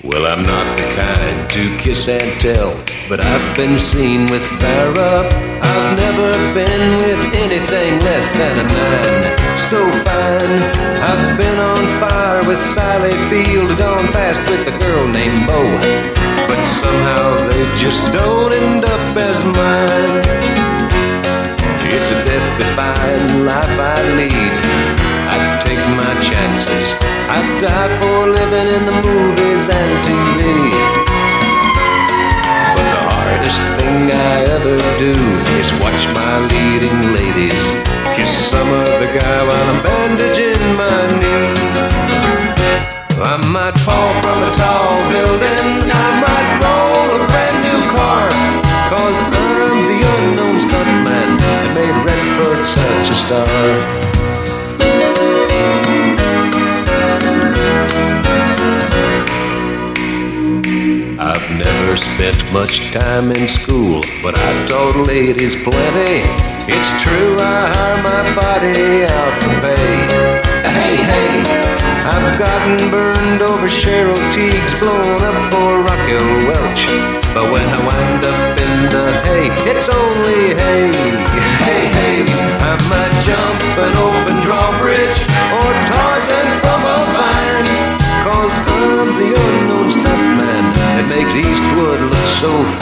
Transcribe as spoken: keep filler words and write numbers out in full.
Well, I'm not the kind to kiss and tell, but I've been seen with Farrah. I've never been with anything less than a nine. So fine, I've been on fire with Sally Field, gone past with a girl named Bo, but somehow they just don't end up as mine. It's a death-defying life I lead. I take my chances. I die for living in the movies and T V. But the hardest thing I ever do is watch my leading ladies kiss some other guy while I'm bandaging my knee. I might fall from a tall building, I might roll a brand new car, 'cause I'm the unknown stuntman that made Redford such a star. I've never spent much time in school, but I taught ladies plenty. It's true, I hire my body out for pay. Hey, hey, I've gotten burned over Cheryl Teagues, blown up for Raquel Welch, but when I wind up in the hay, it's only hay. Hey, hey, I might jump an open drawbridge or Tarzan from a vine, 'cause I'm the unknown stuntman that makes Eastwood look so fine.